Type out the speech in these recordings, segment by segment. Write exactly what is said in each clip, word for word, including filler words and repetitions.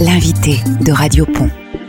l'invité de Radio Pont.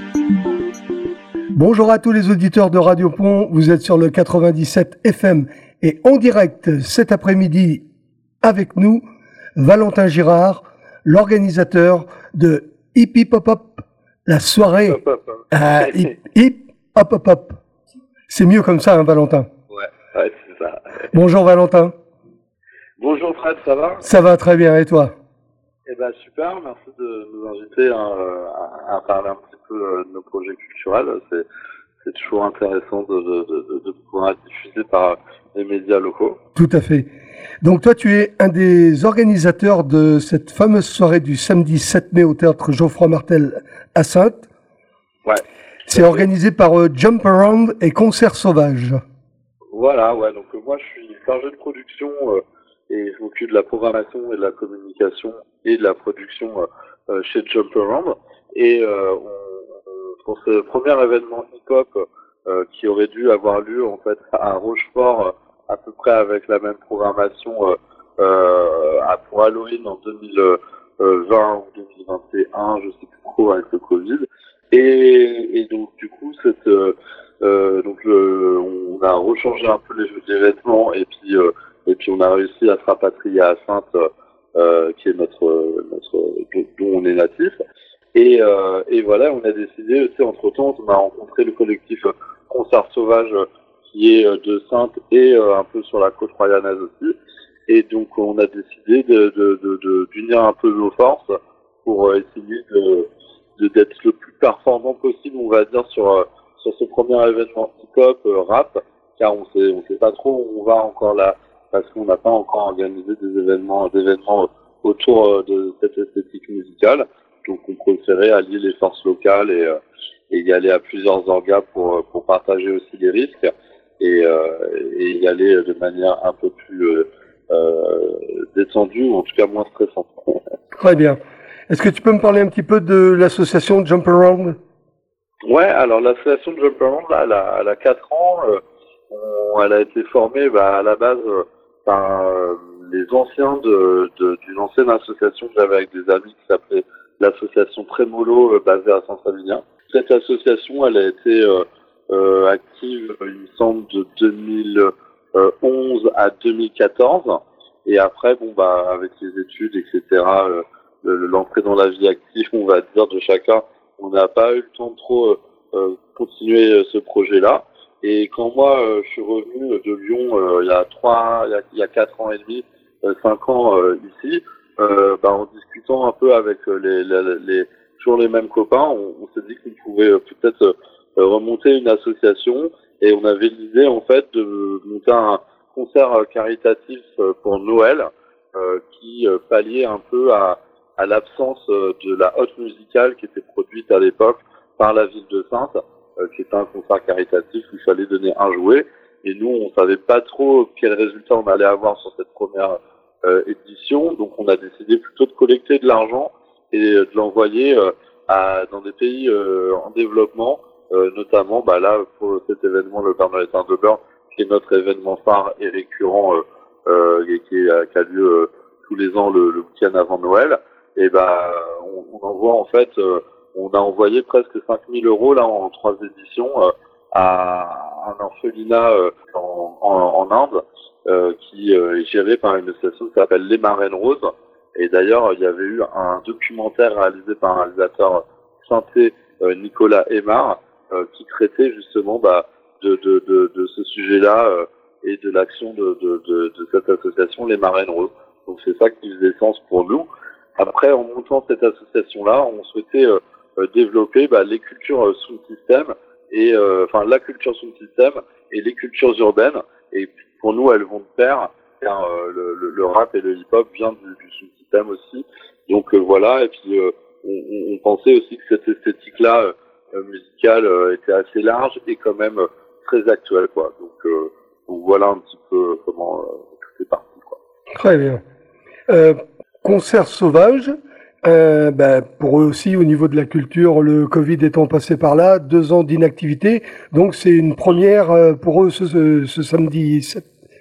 Bonjour à tous les auditeurs de Radio Pont, vous êtes sur le quatre-vingt-dix-sept F M et en direct cet après-midi avec nous, Valentin Girard, l'organisateur de Hip Hip Hop Hop, la soirée Hop, hop, hop. euh, Hip Hip Hop Hop Hop. C'est mieux comme ça, hein, Valentin. Ouais, ouais, c'est ça. Bonjour Valentin. Bonjour Fred, ça va? Ça va très bien, et toi? Eh ben super, merci de nous inviter hein, à, à parler un petit peu de nos projets culturels. C'est, c'est toujours intéressant de, de, de, de pouvoir être diffusé par les médias locaux. Tout à fait. Donc toi, tu es un des organisateurs de cette fameuse soirée du samedi sept mai au théâtre Geoffroy Martel à Saintes. Ouais. C'est organisé par euh, Jump Around et Concert Sauvage. Voilà, ouais. Donc euh, moi, je suis chargé de production euh, et je m'occupe de la programmation et de la communication et de la production euh, chez Jump Around. Et euh, on, pour ce premier événement hip-hop euh, qui aurait dû avoir lieu en fait à Rochefort, euh, à peu près avec la même programmation euh, euh, pour Halloween en deux mille vingt ou deux mille vingt et un, je sais plus trop avec le Covid. Et, et donc du coup, cette, euh, euh, donc le, on a rechangé un peu les, les vêtements et puis euh, et puis on a réussi à se rapatrier à Saintes, euh, qui est notre notre dont on est natif. Et euh, et voilà, on a décidé, tu sais, entre temps, on a rencontré le collectif Concert Sauvage qui est de Saintes et euh, un peu sur la côte royanaise aussi. Et donc on a décidé de de de, de d'unir un peu nos forces pour essayer de de d'être le plus performant possible, on va dire, sur sur ce premier événement hip-hop euh, rap, car on sait on sait pas trop où on va encore là, parce qu'on n'a pas encore organisé des événements d'événements autour de cette esthétique musicale. Donc on préférait allier les forces locales et, euh, et y aller à plusieurs orgas pour pour partager aussi les risques et euh, et y aller de manière un peu plus euh, euh, détendue, ou en tout cas moins stressante. Très bien. Est-ce que tu peux me parler un petit peu de l'association Jump Around? Ouais, alors l'association Jump Around, là, elle a, elle a quatre ans. Euh, on, elle a été formée bah, à la base euh, par euh, les anciens de, de, d'une ancienne association que j'avais avec des amis qui s'appelait l'association Trémolo, euh, basée à Saint-Savinien. Cette association, elle a été euh, euh, active, il me semble, de deux mille onze à deux mille quatorze. Et après, bon bah avec les études, et cetera, euh, l'entrée dans la vie active, on va dire, de chacun, on n'a pas eu le temps de trop euh, continuer euh, ce projet-là. Et quand moi, euh, je suis revenu de Lyon euh, il y a trois, il y a, il y a quatre ans et demi, euh, cinq ans euh, ici, euh, bah, en discutant un peu avec les, les, les toujours les mêmes copains, on, on s'est dit qu'on pouvait euh, peut-être euh, remonter une association, et on avait l'idée en fait de monter un concert caritatif pour Noël euh, qui euh, palliait un peu à à l'absence de la haute musicale qui était produite à l'époque par la ville de Saintes, euh, qui était un concert caritatif où il fallait donner un jouet. Et nous, on savait pas trop quel résultat on allait avoir sur cette première euh, édition. Donc, on a décidé plutôt de collecter de l'argent et de l'envoyer euh, à, dans des pays euh, en développement, euh, notamment bah, là, pour cet événement, le Père Noël est un beurre, qui est notre événement phare et récurrent euh, euh, et qui, est, qui a lieu euh, tous les ans le, le week-end avant Noël. Et ben, on, on envoie en fait, euh, on a envoyé presque cinq mille euros là en trois éditions euh, à un orphelinat euh, en, en, en Inde euh, qui euh, est géré par une association qui s'appelle Les Marraines Roses. Et d'ailleurs, il y avait eu un documentaire réalisé par un réalisateur saintais, euh, Nicolas Aymar, euh, qui traitait justement bah, de, de, de, de ce sujet-là euh, et de l'action de, de, de, de cette association, Les Marraines Roses. Donc c'est ça qui faisait sens pour nous. Après, en montant cette association-là, on souhaitait euh, développer bah, les cultures euh, sound system et euh, enfin la culture sound system et les cultures urbaines. Et pour nous, elles vont de pair, car euh, le, le, le rap et le hip-hop viennent du, du sound system aussi. Donc euh, voilà. Et puis euh, on, on pensait aussi que cette esthétique-là euh, musicale euh, était assez large et quand même euh, très actuelle, quoi. Donc, euh, donc voilà un petit peu comment euh, tout est parti, quoi. Très bien. Euh... Concert Sauvage, euh, ben, pour eux aussi au niveau de la culture, le Covid étant passé par là, deux ans d'inactivité, donc c'est une première euh, pour eux ce, ce, ce samedi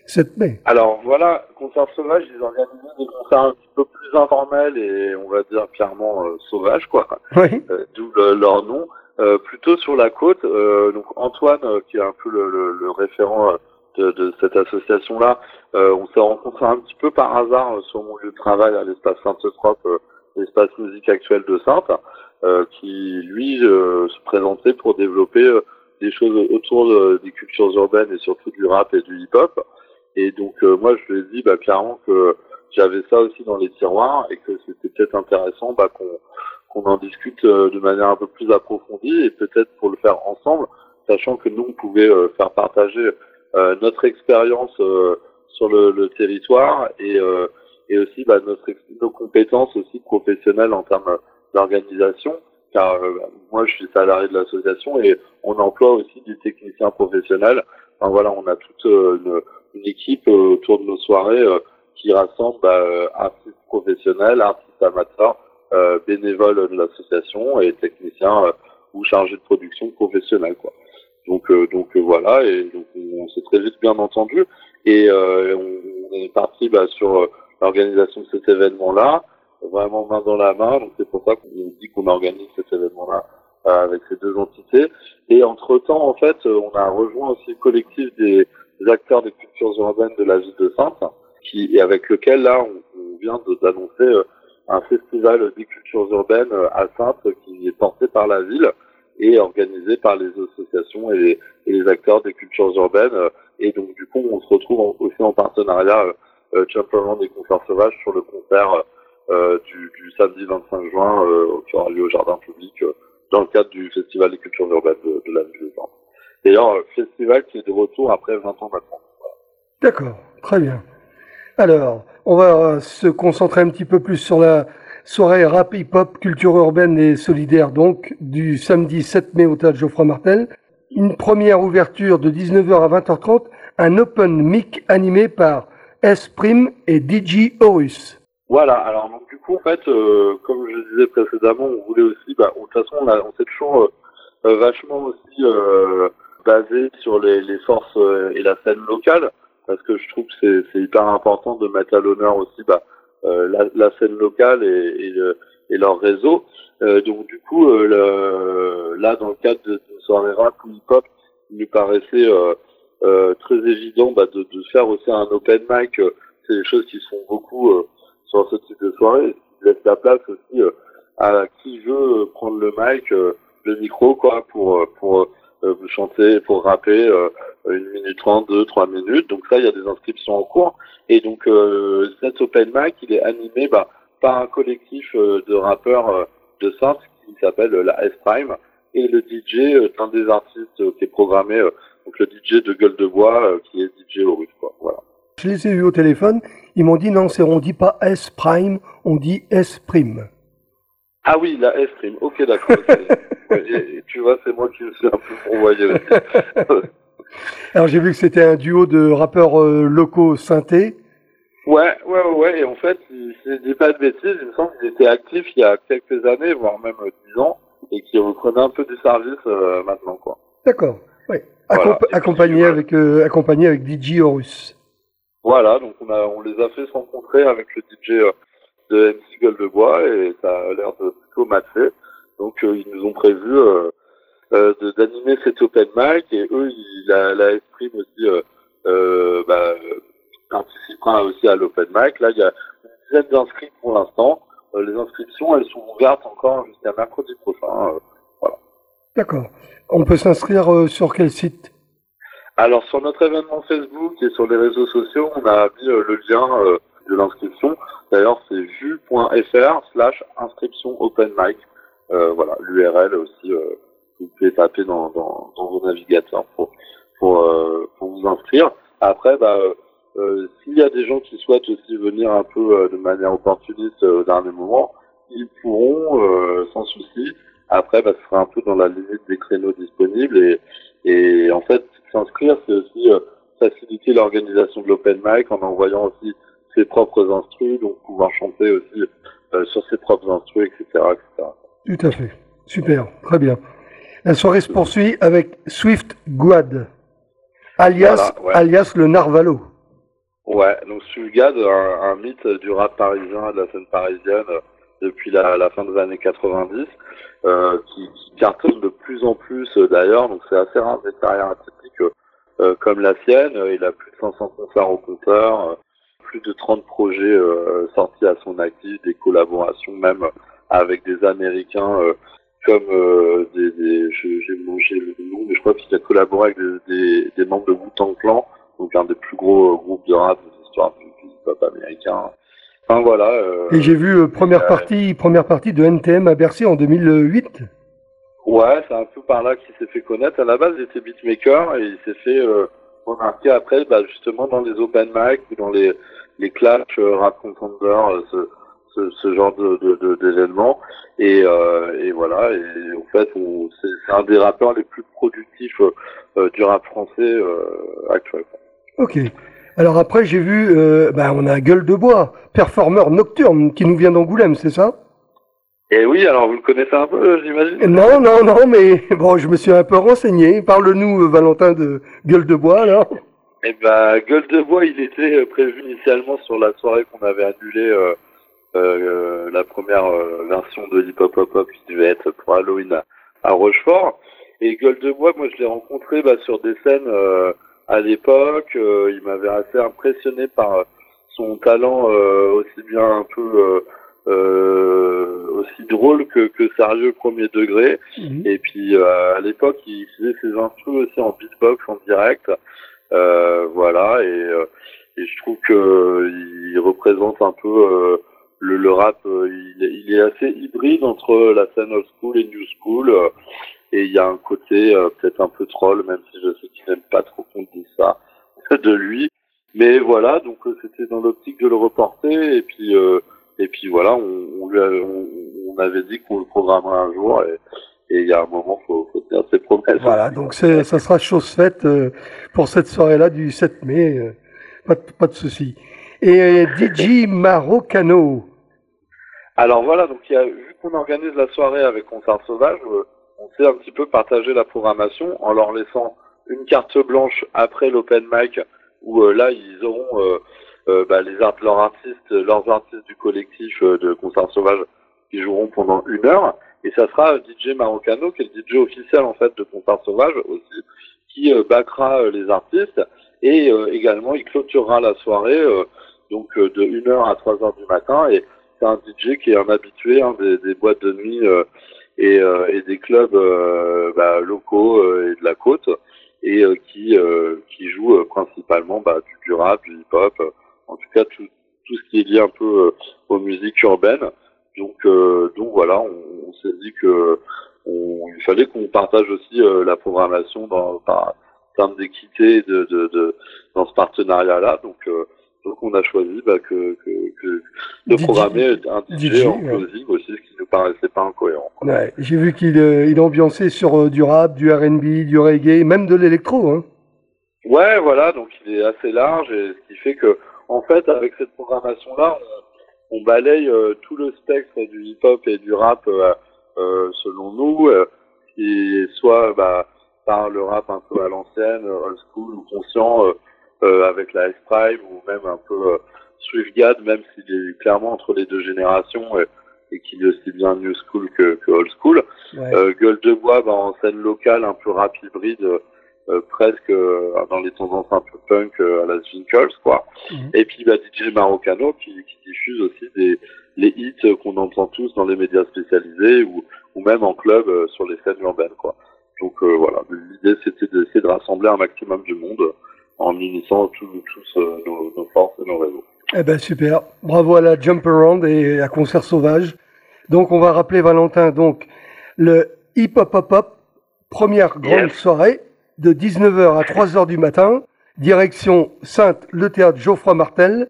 sept mai. Alors voilà, Concert Sauvage, ils organisent des concerts un petit peu plus informels et on va dire clairement euh, sauvages, quoi. Oui. Euh, d'où le, leur nom. Euh, plutôt sur la côte. Euh, donc Antoine, euh, qui est un peu le, le, le référent euh, de, de cette association-là, euh, on s'est rencontrés un petit peu par hasard euh, sur mon lieu de travail à l'espace Sainte-Eutrope, euh, l'espace musique actuelle de Sainte, euh, qui lui euh, se présentait pour développer euh, des choses autour de, des cultures urbaines et surtout du rap et du hip-hop. Et donc euh, moi je lui ai dit bah, clairement que j'avais ça aussi dans les tiroirs et que c'était peut-être intéressant bah, qu'on qu'on en discute euh, de manière un peu plus approfondie et peut-être pour le faire ensemble, sachant que nous on pouvait euh, faire partager euh, notre expérience euh, sur le, le territoire et euh, et aussi bah, notre nos compétences aussi professionnelles en termes d'organisation, car euh, moi je suis salarié de l'association et on emploie aussi des techniciens professionnels. Enfin voilà, on a toute euh, une, une équipe euh, autour de nos soirées euh, qui rassemble bah, euh, artistes professionnels, artistes amateurs, euh, bénévoles de l'association et techniciens euh, ou chargés de production professionnels, quoi. Donc euh, donc euh, voilà, et donc on, on s'est très vite bien entendu et euh, on, on est parti bah, sur euh, l'organisation de cet événement-là, vraiment main dans la main. Donc c'est pour ça qu'on dit qu'on organise cet événement-là euh, avec ces deux entités. Et entre-temps, en fait, on a rejoint aussi le collectif des, des acteurs des cultures urbaines de la ville de Sainte, qui et avec lequel là on, on vient de, d'annoncer euh, un festival des cultures urbaines euh, à Sainte qui est porté par la ville et organisé par les associations et les, et les acteurs des cultures urbaines. Et donc du coup, on se retrouve en, aussi en partenariat euh, Jump Around et Concert Sauvage sur le concert euh, du, du samedi vingt-cinq juin euh, qui aura lieu au jardin public euh, dans le cadre du Festival des cultures urbaines de, de la ville de Sainte. D'ailleurs, festival qui est de retour après vingt ans maintenant. Voilà. D'accord, très bien. Alors, on va se concentrer un petit peu plus sur la soirée rap hip-hop culture urbaine et solidaire, donc, du samedi sept mai au Théâtre Geoffroy Martel. Une première ouverture de dix-neuf heures à vingt heures trente, un open mic animé par S Prime et D J Horus. Voilà, alors donc du coup en fait, euh, comme je disais précédemment, on voulait aussi, bah, de toute façon on, a, on s'est toujours euh, vachement aussi euh, basé sur les, les forces euh, et la scène locale, parce que je trouve que c'est, c'est hyper important de mettre à l'honneur aussi bah, euh, la, la scène locale et, et, le, et leur réseau. Euh, donc du coup, euh, le, là dans le cadre de, de soirée rap ou hip-hop, il nous paraissait euh, euh, très évident bah, de, de faire aussi un open mic. Euh, c'est des choses qui se font beaucoup euh, sur ce type de soirée, qui laisse la place aussi euh, à qui veut prendre le mic, euh, le micro, quoi, pour pour euh, chanter, pour rapper euh, une minute trente, deux, trois minutes. Donc ça, il y a des inscriptions en cours. Et donc euh, cet open mic, il est animé bah, par un collectif euh, de rappeurs euh, de Sainte qui s'appelle euh, la S-Prime et le D J, euh, un des artistes euh, qui est programmé, euh, donc le D J de Gueule de Bois, euh, qui est D J Horus, quoi. Voilà. Je les ai eus au téléphone, ils m'ont dit non, c'est, on dit pas S Prime, on dit S Prime. Ah oui, la S Prime, ok d'accord. Ouais, et, et tu vois, c'est moi qui me suis un peu fourvoyé aussi. Alors j'ai vu que c'était un duo de rappeurs euh, locaux synthés. Ouais, ouais, ouais, ouais, et en fait, si je dis pas de bêtises, il me semble qu'ils étaient actifs il y a quelques années, voire même euh, dix ans, et qui reprenaient un peu du service euh, maintenant, quoi. D'accord, oui. Voilà. Accomp- accompagné, puis, avec, euh, accompagné avec D J Horus. Voilà, donc on a, on les a fait se rencontrer avec le D J euh, de M C Gueule de Bois, et ça a l'air de plutôt matcher. Donc euh, ils nous ont prévu euh, euh, de, d'animer cet open mic, et eux, ils, la, la S-Prime aussi euh, euh, bah, participera aussi à l'open mic. Là, il y a une dizaine d'inscrits pour l'instant. Euh, les inscriptions, elles sont ouvertes encore jusqu'à mercredi prochain. Euh, voilà. D'accord. On peut s'inscrire euh, sur quel site? Alors sur notre événement Facebook et sur les réseaux sociaux, on a mis euh, le lien euh, de l'inscription. D'ailleurs, c'est vu.fr slash inscription open mic. Euh, voilà, l'U R L aussi, euh, vous pouvez taper dans, dans, dans vos navigateurs pour, pour, euh, pour vous inscrire. Après, bah, euh, s'il y a des gens qui souhaitent aussi venir un peu euh, de manière opportuniste euh, au dernier moment, ils pourront euh, sans souci. Après, bah, ce sera un peu dans la limite des créneaux disponibles et, et en fait, s'inscrire, c'est aussi euh, faciliter l'organisation de l'open mic en envoyant aussi ses propres instrus, donc pouvoir chanter aussi euh, sur ses propres instrus, et cetera, et cetera. Tout à fait. Super, très bien. La soirée se poursuit avec Swift Guad, alias, voilà, ouais. alias le Narvalo. Ouais, donc Sulgad, un, un mythe du rap parisien, de la scène parisienne, euh, depuis la, la fin des années quatre-vingt-dix, euh, qui, qui cartonne de plus en plus euh, d'ailleurs, donc c'est assez rare des carrières atypiques euh, euh, comme la sienne. Il a plus de cinq cents concerts au compteur, euh, plus de trente projets euh, sortis à son actif, des collaborations même avec des Américains euh, comme euh, des, des je- j'ai mangé le nom, mais je crois qu'il a collaboré avec des, des, des membres de Wu-Tang Clan, donc un des plus gros euh, groupes de rap de l'histoire du du hip-hop américain. Enfin voilà. Euh, Et j'ai vu euh, première euh, partie, première partie de N T M à Bercy en deux mille huit. ouais, c'est un peu par là qu'il s'est fait connaître. À la base, il était beatmaker et il s'est fait euh, remarquer après, bah, justement dans les open mic ou dans les les clashs euh, rap contender, euh, ce, ce ce genre de de- de- d'événements. Et euh, et voilà. Et en fait, on- c'est c'est un des rappeurs les plus productifs euh, euh, du rap français euh, actuel. Ok. Alors après, j'ai vu, euh, bah, on a Gueule de Bois, performeur nocturne, qui nous vient d'Angoulême, c'est ça? Et oui, alors vous le connaissez un peu, euh, j'imagine. Non, non, non, mais bon, je me suis un peu renseigné. Parle-nous, euh, Valentin, de Gueule de Bois, alors. Eh ben, Gueule de Bois, il était euh, prévu initialement sur la soirée qu'on avait annulée, euh, euh, la première euh, version de Hip Hop Hop Hop qui devait être pour Halloween à, à Rochefort. Et Gueule de Bois, moi je l'ai rencontré bah, sur des scènes euh, à l'époque. Euh, il m'avait assez impressionné par euh, son talent euh, aussi bien un peu euh, euh, aussi drôle que, que sérieux premier degré. Mhm. Et puis euh, à l'époque, il faisait ses instruments aussi en beatbox en direct. Euh, voilà, et, euh, et je trouve que euh, il représente un peu euh, le, le rap. Euh, il, est, il est assez hybride entre la scène old school et new school, euh, et il y a un côté euh, peut-être un peu troll, même si je sais qu'il n'aime pas trop qu'on dise ça de lui. Mais voilà, donc euh, c'était dans l'optique de le reporter, et puis euh, et puis voilà, on, on, lui a- on, on avait dit qu'on le programmerait un jour, et et il y a un moment, faut, faut tenir ses promesses. Voilà, donc c'est, ça sera chose faite euh, pour cette soirée-là du sept mai. euh, pas, de, pas de souci. Et euh, D J Marocano. Alors voilà, donc il y a, vu qu'on organise la soirée avec Concert Sauvage, euh, on s'est un petit peu partagé la programmation en leur laissant une carte blanche après l'open mic où euh, là ils auront euh, euh, bah, les art- leurs artistes, leurs artistes du collectif euh, de Concert Sauvage qui joueront pendant une heure, et ça sera D J Marocano qui est le D J officiel en fait de Concert Sauvage aussi, qui euh, backera euh, les artistes, et euh, également il clôturera la soirée euh, donc euh, de une heure à trois heures du matin. Et c'est un D J qui est un habitué hein, des, des boîtes de nuit euh, et, euh, et des clubs euh, bah, locaux euh, et de la côte, et euh, qui euh, qui joue euh, principalement bah, du, du rap, du hip-hop, euh, en tout cas tout tout ce qui est lié un peu euh, aux musiques urbaines. Donc euh, donc voilà, on, on s'est dit que on, il fallait qu'on partage aussi euh, la programmation dans par termes d'équité de, de, de dans ce partenariat-là. Donc euh, donc on a choisi bah, que, que, que de D J, programmer un D J, D J, en ouais. closing aussi, ce qui nous paraissait pas incohérent. Ouais, j'ai vu qu'il euh, il ambiançait sur euh, du rap, du R and B, du reggae, même de l'électro. Hein. Ouais, voilà, donc il est assez large, et ce qui fait que, en fait, avec cette programmation-là, on, on balaye euh, tout le spectre du hip-hop et du rap, euh, euh, selon nous, euh, qui est soit bah, par le rap un peu à l'ancienne, euh, old school ou conscient, euh, euh, avec la S-Prime, ou même un peu euh, Swiftgad, même s'il est clairement entre les deux générations, et, et qu'il est aussi bien new school que, que old school. Ouais. Euh, Gueule de Bois, bah, en scène locale, un peu rap hybride, euh, presque euh, dans les tendances un peu punk euh, à la Winkles, quoi. Mhm. Et puis bah, D J Marocano qui, qui diffuse aussi des les hits euh, qu'on entend tous dans les médias spécialisés, ou, ou même en club euh, sur les scènes urbaines, quoi. Donc euh, voilà, l'idée c'était d'essayer de rassembler un maximum du monde euh, en unissant tous tous euh, nos, nos forces et nos réseaux. Eh ben super, bravo à la Jump Around et à Concert Sauvage. Donc on va rappeler Valentin, donc le Hip Hop Hop Hop, première grande Yes. soirée de dix-neuf heures à trois heures du matin, direction Sainte, le théâtre Geoffroy Martel.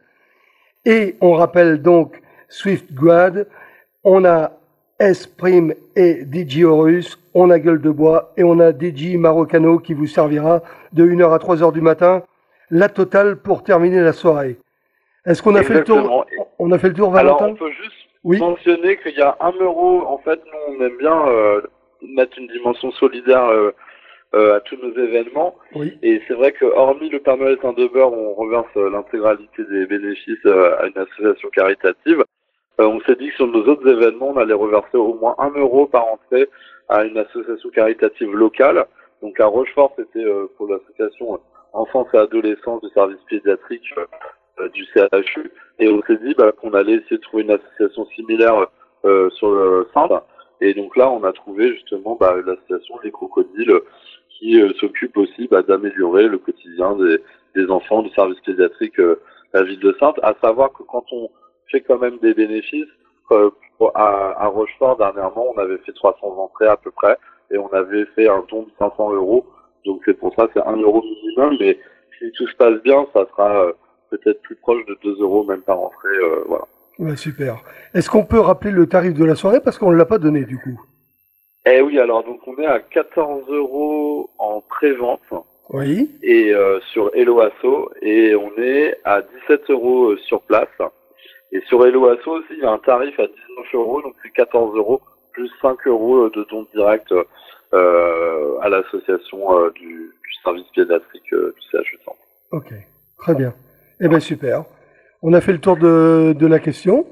Et on rappelle donc Swiftgad, on a S' et D J Horus, on a Gueule de Bois et on a D J Marocano qui vous servira de une heure à trois heures du matin, la totale pour terminer la soirée. Est-ce qu'on a fait le tour? Exactement. On a fait le tour, Alors, Valentin? on peut juste Oui. mentionner qu'il y a un euro. En fait, nous, on aime bien euh, mettre une dimension solidaire euh, euh, à tous nos événements. Oui. Et c'est vrai que hormis le Père Noël est un de beurre, où on reverse euh, l'intégralité des bénéfices euh, à une association caritative, euh, on s'est dit que sur nos autres événements, on allait reverser au moins un euro par entrée à une association caritative locale. Donc à Rochefort, c'était euh, pour l'association Enfance et Adolescence du service pédiatrique euh, du C H U. Et on s'est dit bah, qu'on allait essayer de trouver une association similaire euh, sur le Sinde. Et donc là, on a trouvé justement bah, l'association Les Crocodiles qui euh, s'occupe aussi bah, d'améliorer le quotidien des, des enfants du service pédiatrique euh, de la ville de Saintes. À savoir que quand on fait quand même des bénéfices, euh, à, à Rochefort dernièrement, on avait fait trois cents entrées à peu près et on avait fait un don de cinq cents euros. Donc c'est pour ça, c'est un euro minimum. Mais si tout se passe bien, ça sera euh, peut-être plus proche de deux euros même par entrée. Euh, voilà. Ouais, super. Est-ce qu'on peut rappeler le tarif de la soirée parce qu'on ne l'a pas donné du coup? Eh oui, alors donc on est à quatorze euros en pré-vente. Oui. Et euh, sur Hello Asso, et on est à dix-sept euros sur place. Et sur Hello Asso aussi, il y a un tarif à dix-neuf euros, donc c'est quatorze euros plus cinq euros de don direct euh, à l'association euh, du, du service pédiatrique euh, du C H U Saintes. Ok, très bien. Eh bien super. On a fait le tour de, de la question.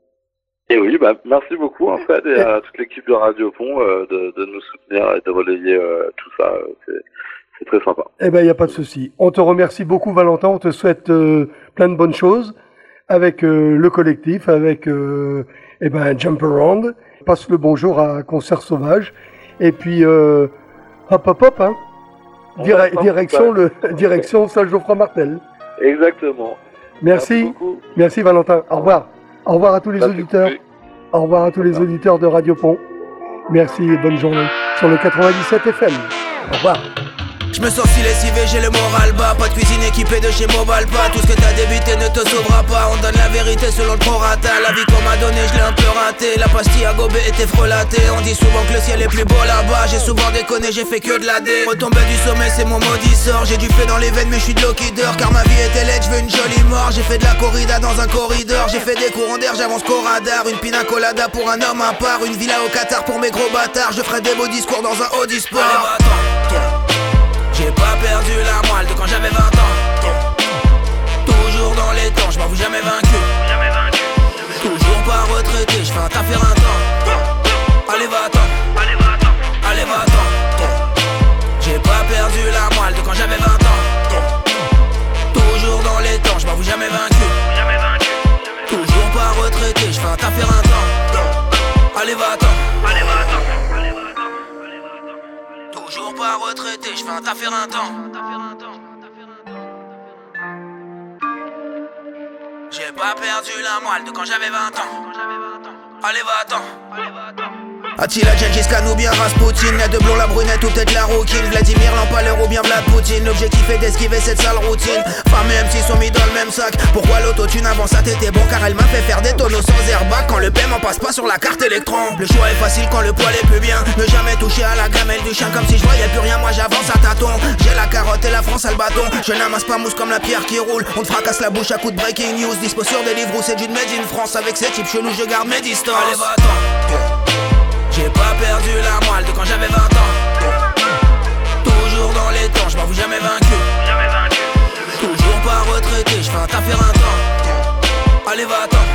Et oui, bah, merci beaucoup en fait et à toute l'équipe de Radio Pont euh, de, de nous soutenir et de relayer euh, tout ça. C'est, c'est très sympa. Eh ben, il n'y a pas de souci. On te remercie beaucoup, Valentin. On te souhaite euh, plein de bonnes choses avec euh, le collectif, avec euh, eh ben, Jump Around. Passe le bonjour à Concert Sauvage. Et puis, euh, hop, hop, hop, hein. Dire, direction, le, direction Salle Geoffroy Martel. Exactement. Merci. Merci, Merci Valentin. Au revoir. Au revoir à tous les Merci auditeurs. Beaucoup. Au revoir à tous les auditeurs de Radio Pont. Merci et bonne journée sur le quatre-vingt-dix-sept F M. Au revoir. Je me sens si lessivé, j'ai le moral bas. Pas de cuisine équipée de chez Mobile pas. Tout ce que t'as débuté ne te sauvera pas. On donne la vérité selon le prorata. La vie qu'on m'a donnée, je l'ai un peu raté. La pastille à gober était frelatée. On dit souvent que le ciel est plus beau là-bas. J'ai souvent déconné, j'ai fait que de la dé. Retomber du sommet, c'est mon maudit sort. J'ai du feu dans les veines, mais je suis de l'eau qui dort. Car ma vie était laide, je veux une jolie mort. J'ai fait de la corrida dans un corridor. J'ai fait des courants d'air, j'avance qu'au radar. Une pina colada pour un homme à part. Une villa au Qatar pour mes gros bâtards. Je ferai des beaux discours dans un Audi Sport. J'ai pas perdu la moelle de quand j'avais vingt ans. Toujours dans les temps, je m'en fous jamais vaincu. Toujours pas retraité, je fais un taf faire un temps. Allez va-t'en, allez va-t'en. J'ai pas perdu la moelle de quand j'avais vingt ans. Toujours dans les temps, je m'en fous jamais vaincu. Toujours pas retraité, je fais un taf faire un temps. Allez va-t'en. Toujours pas retraité, je fais un taf faire un temps. J'ai pas perdu la moelle de quand j'avais vingt ans. Allez va-t'en. Attila, Gengis Khan ou bien Rasputin. La de blond, la brunette ou peut-être la rouquine. Vladimir Lampaleur ou bien Vlad Poutine. L'objectif est d'esquiver cette sale routine. Femme et M C sont mis dans le même sac. Pourquoi l'autotune avant ça t'étais bon? Car elle m'a fait faire des tonneaux sans airbag. Quand le paiement passe pas sur la carte électron. Le choix est facile quand le poil est plus bien. Ne jamais toucher à la gamelle du chien. Comme si je voyais plus rien, moi j'avance à tâtons. J'ai la carotte et la France a le bâton. Je n'amasse pas mousse comme la pierre qui roule. On te fracasse la bouche à coups de breaking news. Dispo sur des livres où c'est du made in France. Avec ces types chelous je garde mes distances. Allez va-t'en. J'ai pas perdu la moelle de quand j'avais vingt ans. Toujours dans les temps, je m'en fous jamais vaincu. Toujours pas retraité, je fais un taf faire un temps. Allez va-t'en.